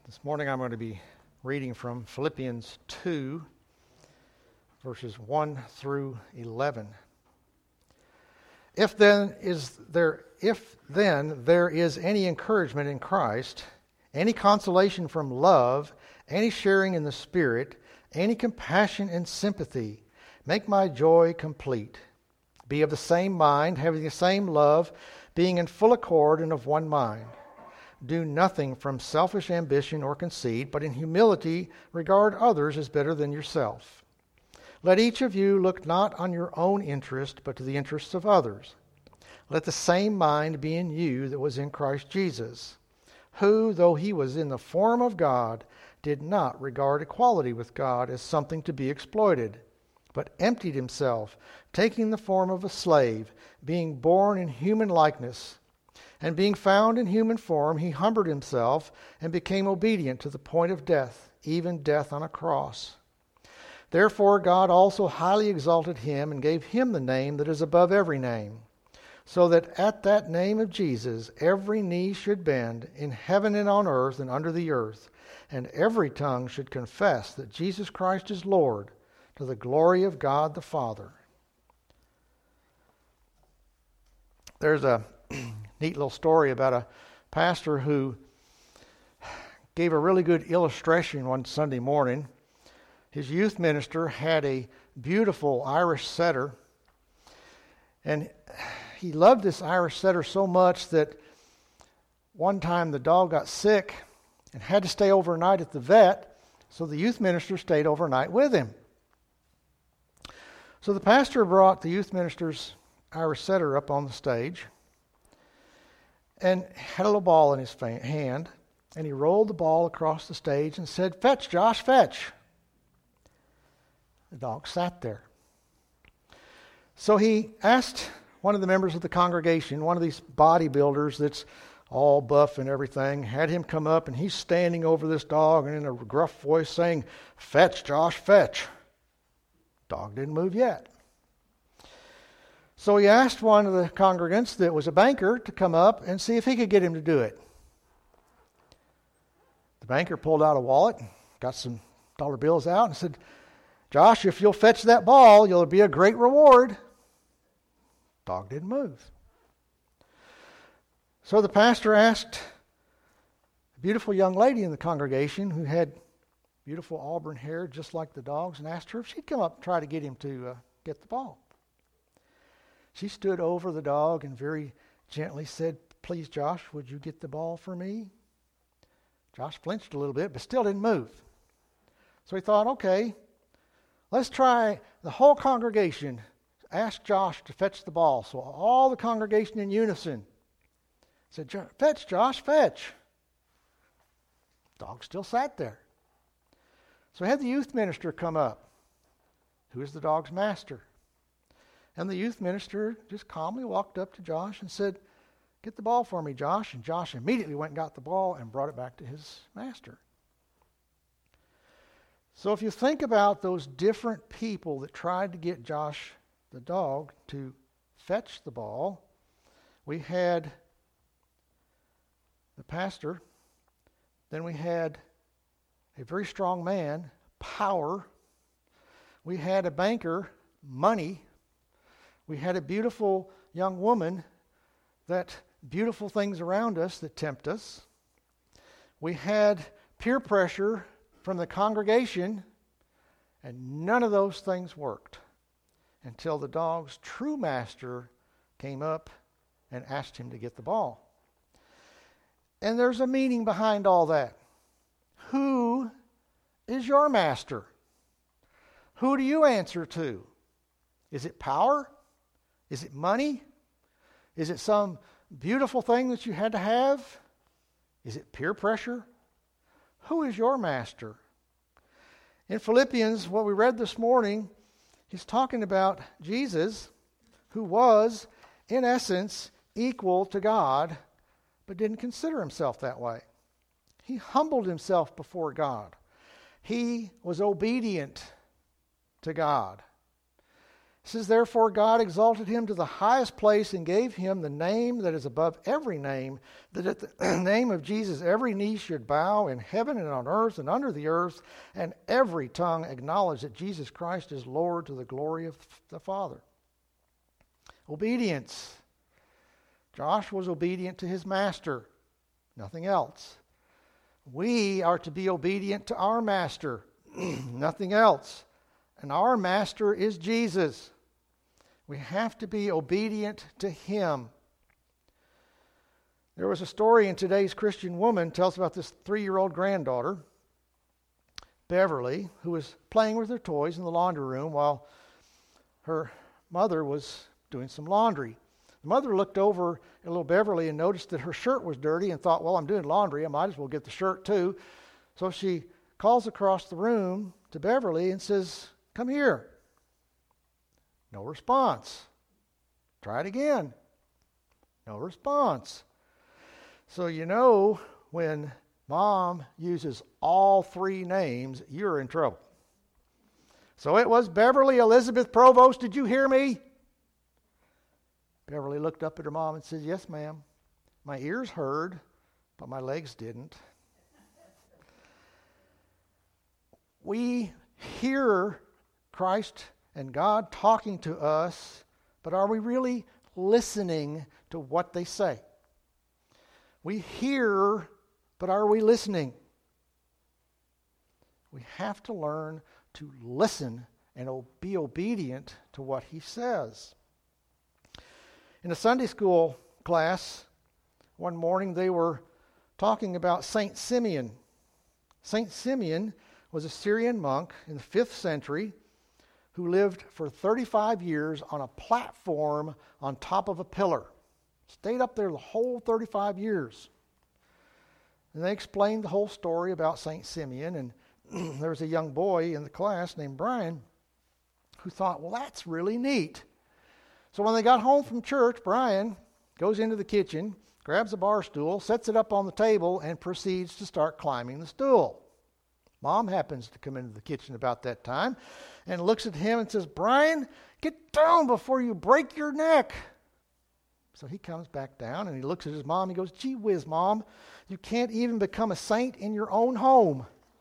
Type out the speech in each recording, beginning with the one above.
This morning I'm going to be reading from Philippians 2, verses 1 through 11. If then there is any encouragement in Christ, any consolation from love, any sharing in the Spirit, any compassion and sympathy, make my joy complete. Be of the same mind, having the same love, being in full accord and of one mind. Do nothing from selfish ambition or conceit, but in humility regard others as better than yourself. Let each of you look not on your own interest, but to the interests of others. Let the same mind be in you that was in Christ Jesus, who, though he was in the form of God, did not regard equality with God as something to be exploited, but emptied himself, taking the form of a slave, being born in human likeness. And being found in human form, he humbled himself and became obedient to the point of death, even death on a cross. Therefore God also highly exalted him and gave him the name that is above every name, so that at that name of Jesus every knee should bend, in heaven and on earth and under the earth, and every tongue should confess that Jesus Christ is Lord, to the glory of God the Father. There's a neat little story about a pastor who gave a really good illustration one Sunday morning. His youth minister had a beautiful Irish setter, and he loved this Irish setter so much that one time the dog got sick and had to stay overnight at the vet, so the youth minister stayed overnight with him. So the pastor brought the youth minister's Irish setter up on the stage and had a little ball in his hand, and he rolled the ball across the stage and said, "Fetch, Josh, fetch." The dog sat there. So he asked one of the members of the congregation, one of these bodybuilders that's all buff and everything, had him come up, and he's standing over this dog and in a gruff voice saying, "Fetch, Josh, fetch." Dog didn't move yet. So he asked one of the congregants that was a banker to come up and see if he could get him to do it. The banker pulled out a wallet, got some dollar bills out, and said, "Josh, if you'll fetch that ball, you'll be a great reward." Dog didn't move. So the pastor asked a beautiful young lady in the congregation who had beautiful auburn hair just like the dog's, and asked her if she'd come up and try to get him to get the ball. She stood over the dog and very gently said, "Please, Josh, would you get the ball for me?" Josh flinched a little bit, but still didn't move. So he thought, okay, let's try the whole congregation. Ask Josh to fetch the ball. So all the congregation in unison said, "Fetch, Josh, fetch." Dog still sat there. So he had the youth minister come up, who is the dog's master. And the youth minister just calmly walked up to Josh and said, "Get the ball for me, Josh." And Josh immediately went and got the ball and brought it back to his master. So if you think about those different people that tried to get Josh, the dog, to fetch the ball, we had the pastor, then we had a very strong man, power, we had a banker, money, we had a beautiful young woman, that beautiful things around us that tempt us. We had peer pressure from the congregation, and none of those things worked until the dog's true master came up and asked him to get the ball. And there's a meaning behind all that. Who is your master? Who do you answer to? Is it power? Is it money? Is it some beautiful thing that you had to have? Is it peer pressure? Who is your master? In Philippians, what we read this morning, he's talking about Jesus, who was, in essence, equal to God, but didn't consider himself that way. He humbled himself before God. He was obedient to God. It says, therefore God exalted him to the highest place and gave him the name that is above every name, that at the name of Jesus every knee should bow in heaven and on earth and under the earth, and every tongue acknowledge that Jesus Christ is Lord to the glory of the Father. Obedience. Josh was obedient to his master, nothing else. We are to be obedient to our master, nothing else. And our master is Jesus. We have to be obedient to him. There was a story in today's Christian Woman tells about this 3-year-old granddaughter, Beverly, who was playing with her toys in the laundry room while her mother was doing some laundry. The mother looked over at little Beverly and noticed that her shirt was dirty and thought, well, I'm doing laundry, I might as well get the shirt too. So she calls across the room to Beverly and says, come here. No response. Try it again. No response. So you know when mom uses all 3 names, you're in trouble. So it was Beverly Elizabeth Provost, did you hear me? Beverly looked up at her mom and said, yes, ma'am. My ears heard, but my legs didn't. We hear Christ and God talking to us, but are we really listening to what they say? We hear, but are we listening? We have to learn to listen and be obedient to what he says. In a Sunday school class, one morning they were talking about Saint Simeon. Saint Simeon was a Syrian monk in the 5th century who lived for 35 years on a platform on top of a pillar. Stayed up there the whole 35 years. And they explained the whole story about St. Simeon, and there was a young boy in the class named Brian who thought, well, that's really neat. So when they got home from church, Brian goes into the kitchen, grabs a bar stool, sets it up on the table, and proceeds to start climbing the stool. Mom happens to come into the kitchen about that time and looks at him and says, Brian, get down before you break your neck. So he comes back down and he looks at his mom. He goes, gee whiz, Mom, you can't even become a saint in your own home.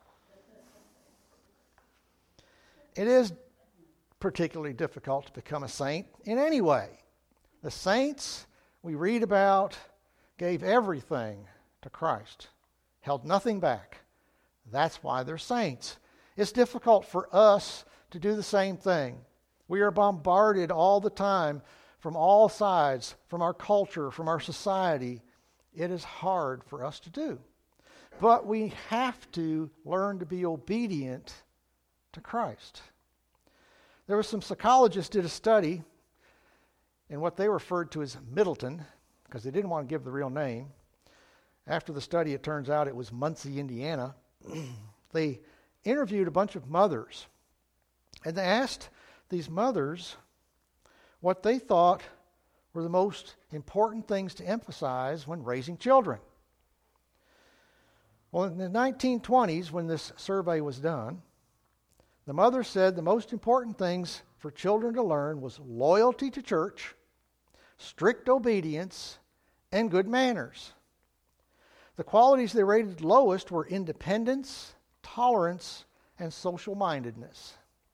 It is particularly difficult to become a saint in any way. The saints we read about gave everything to Christ, held nothing back. That's why they're saints. It's difficult for us to do the same thing. We are bombarded all the time from all sides, from our culture, from our society. It is hard for us to do. But we have to learn to be obedient to Christ. There were some psychologists did a study in what they referred to as Middleton, because they didn't want to give the real name. After the study, it turns out it was Muncie, Indiana. They interviewed a bunch of mothers, and they asked these mothers what they thought were the most important things to emphasize when raising children. Well, in the 1920s, when this survey was done, the mother said the most important things for children to learn was loyalty to church, strict obedience, and good manners. The qualities they rated lowest were independence, tolerance, and social mindedness.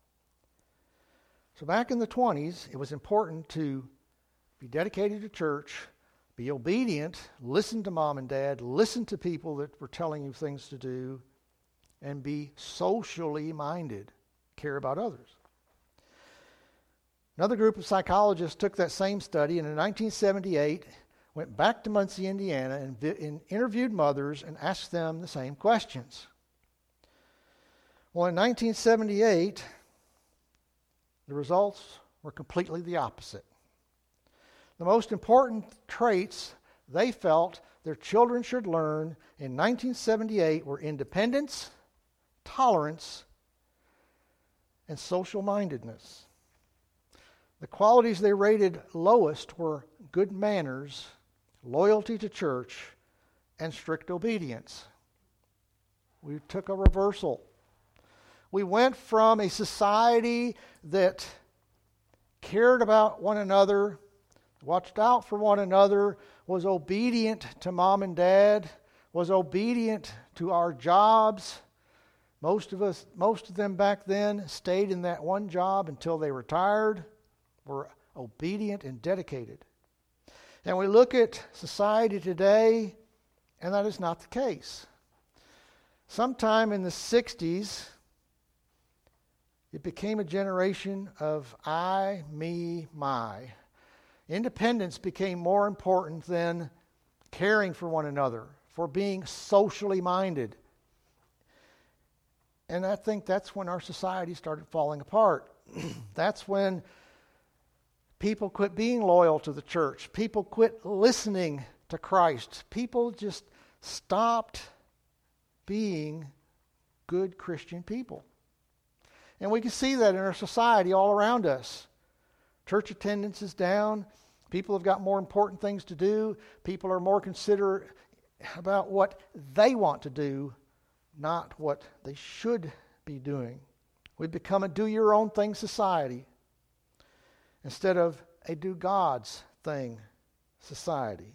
So back in the 20s, it was important to be dedicated to church, be obedient, listen to mom and dad, listen to people that were telling you things to do, and be socially minded, care about others. Another group of psychologists took that same study, and in 1978 went back to Muncie, Indiana, and interviewed mothers and asked them the same questions. Well, in 1978, the results were completely the opposite. The most important traits they felt their children should learn in 1978 were independence, tolerance, and social mindedness. The qualities they rated lowest were good manners, loyalty to church, and strict obedience. We took a reversal. We went from a society that cared about one another, watched out for one another, was obedient to mom and dad, was obedient to our jobs. Most of them back then stayed in that one job until they retired, were obedient and dedicated. And we look at society today, and that is not the case. Sometime in the 60s, it became a generation of I, me, my. Independence became more important than caring for one another, for being socially minded. And I think that's when our society started falling apart. That's when people quit being loyal to the church. People quit listening to Christ. People just stopped being good Christian people. And we can see that in our society all around us. Church attendance is down. People have got more important things to do. People are more considerate about what they want to do, not what they should be doing. We've become a do-your-own-thing society instead of a do-God's thing society.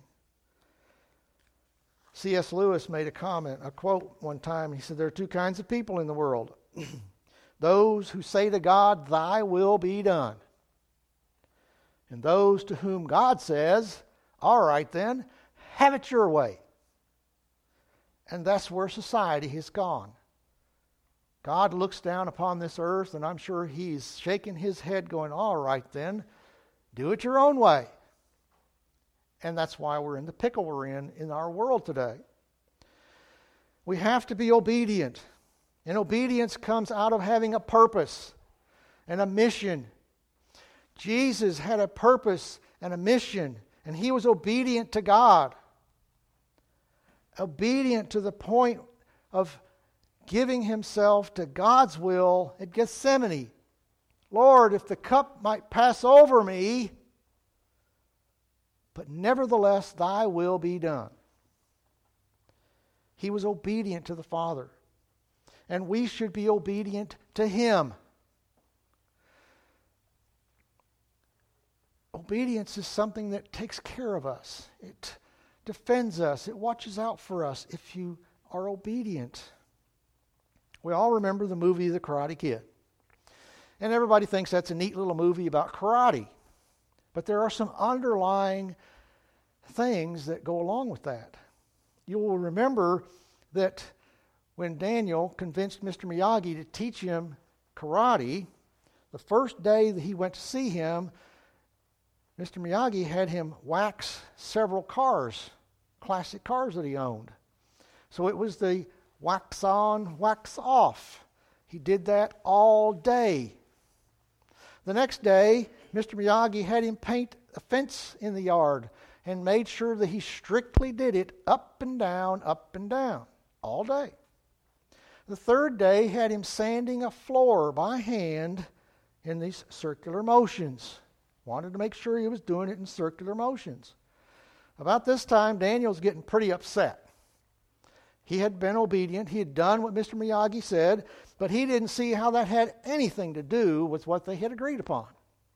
C.S. Lewis made a quote one time. He said, there are two kinds of people in the world. Those who say to God, thy will be done. And those to whom God says, all right then, have it your way. And that's where society has gone. God looks down upon this earth, and I'm sure he's shaking his head going, all right then, do it your own way. And that's why we're in the pickle we're in our world today. We have to be obedient. And obedience comes out of having a purpose and a mission. Jesus had a purpose and a mission, and he was obedient to God. Obedient to the point of giving himself to God's will at Gethsemane. Lord, if the cup might pass over me, but nevertheless thy will be done. He was obedient to the Father. And we should be obedient to him. Obedience is something that takes care of us. It defends us. It watches out for us if you are obedient. We all remember the movie The Karate Kid. And everybody thinks that's a neat little movie about karate. But there are some underlying things that go along with that. You will remember that when Daniel convinced Mr. Miyagi to teach him karate, the first day that he went to see him, Mr. Miyagi had him wax several cars, classic cars that he owned. So it was the wax on, wax off. He did that all day. The next day, Mr. Miyagi had him paint a fence in the yard and made sure that he strictly did it up and down, all day. The third day had him sanding a floor by hand in these circular motions. Wanted to make sure he was doing it in circular motions. About this time, Daniel's getting pretty upset. He had been obedient. He had done what Mr. Miyagi said, but he didn't see how that had anything to do with what they had agreed upon.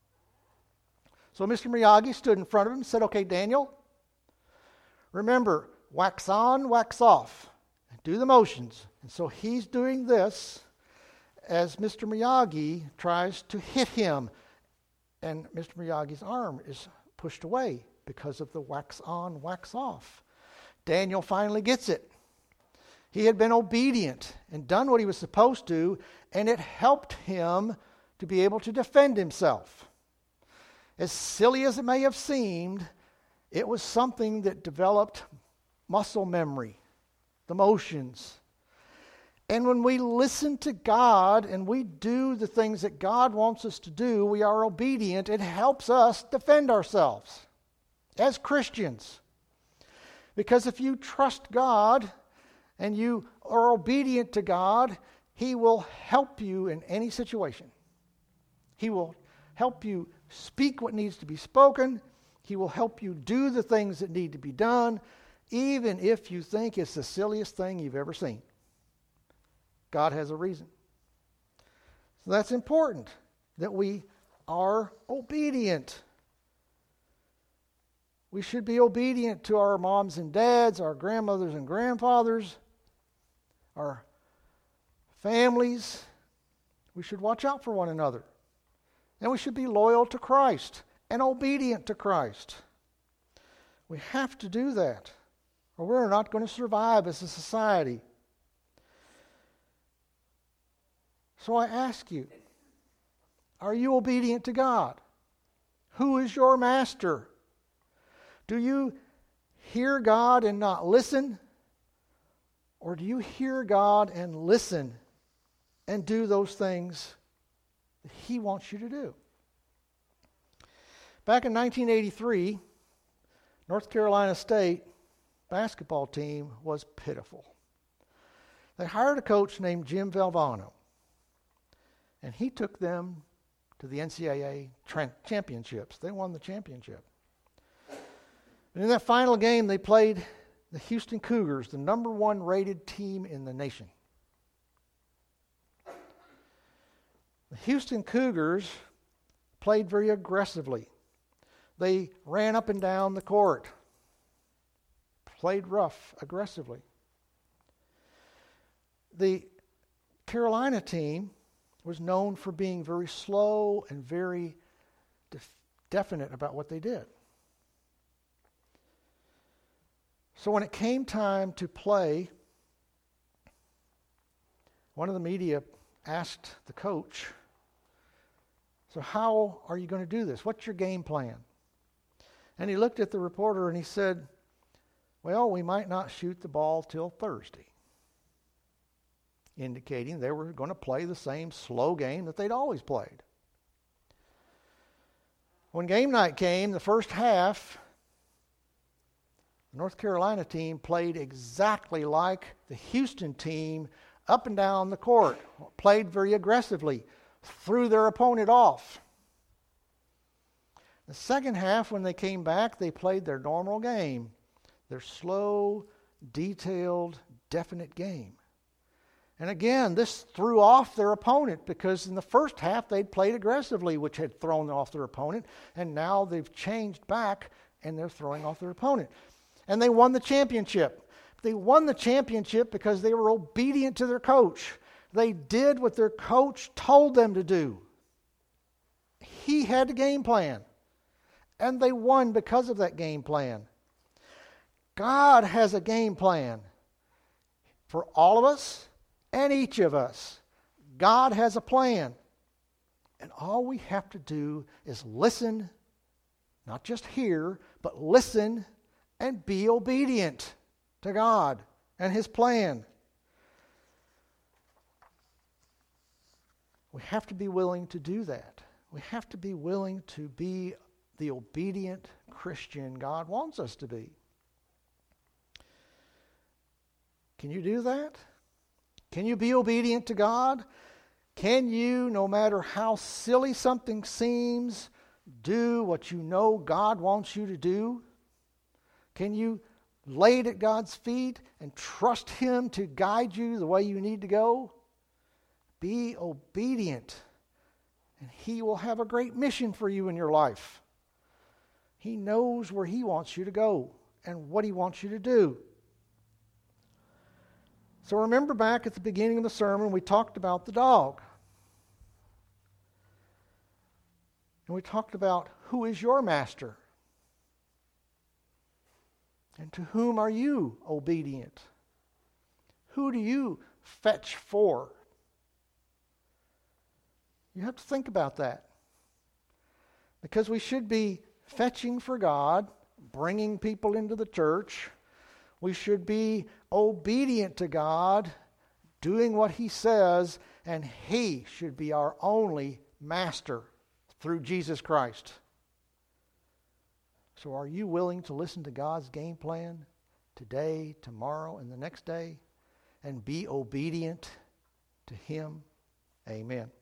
So Mr. Miyagi stood in front of him and said, okay, Daniel, remember, wax on, wax off. Do the motions. And so he's doing this as Mr. Miyagi tries to hit him. And Mr. Miyagi's arm is pushed away because of the wax on, wax off. Daniel finally gets it. He had been obedient and done what he was supposed to, and it helped him to be able to defend himself. As silly as it may have seemed, it was something that developed muscle memory, the motions. And when we listen to God and we do the things that God wants us to do, we are obedient. It helps us defend ourselves as Christians. Because if you trust God and you are obedient to God, He will help you in any situation. He will help you speak what needs to be spoken. He will help you do the things that need to be done, even if you think it's the silliest thing you've ever seen. God has a reason. So that's important, that we are obedient. We should be obedient to our moms and dads, our grandmothers and grandfathers, our families. We should watch out for one another. And we should be loyal to Christ and obedient to Christ. We have to do that, or we're not going to survive as a society. So I ask you, are you obedient to God? Who is your master? Do you hear God and not listen? Or do you hear God and listen and do those things that He wants you to do? Back in 1983, North Carolina State basketball team was pitiful. They hired a coach named Jim Valvano, and he took them to the NCAA championships. They won the championship. And in that final game, they played the Houston Cougars, the number 1 rated team in the nation. The Houston Cougars played very aggressively. They ran up and down the court, played rough, aggressively. The Carolina team was known for being very slow and very definite about what they did. So when it came time to play, one of the media asked the coach, "So how are you going to do this? What's your game plan?" And he looked at the reporter and he said, "Well, we might not shoot the ball till Thursday," indicating they were going to play the same slow game that they'd always played. When game night came, the first half, the North Carolina team played exactly like the Houston team, up and down the court, played very aggressively, threw their opponent off. The second half, when they came back, they played their normal game, their slow, detailed, definite game. And again, this threw off their opponent because in the first half they'd played aggressively, which had thrown off their opponent, and now they've changed back and they're throwing off their opponent. And they won the championship. They won the championship because they were obedient to their coach. They did what their coach told them to do. He had a game plan. And they won because of that game plan. God has a game plan for all of us and each of us. God has a plan. And all we have to do is listen, not just hear, but listen and be obedient to God and His plan. We have to be willing to do that. We have to be willing to be the obedient Christian God wants us to be. Can you do that? Can you be obedient to God? Can you, no matter how silly something seems, do what you know God wants you to do? Can you lay it at God's feet and trust Him to guide you the way you need to go? Be obedient, and He will have a great mission for you in your life. He knows where He wants you to go and what He wants you to do. So remember back at the beginning of the sermon, we talked about the dog. And we talked about who is your master? And to whom are you obedient? Who do you fetch for? You have to think about that. Because we should be fetching for God, bringing people into the church. We should be obedient to God, doing what He says, and He should be our only master through Jesus Christ. So are you willing to listen to God's game plan today, tomorrow, and the next day, and be obedient to Him? Amen.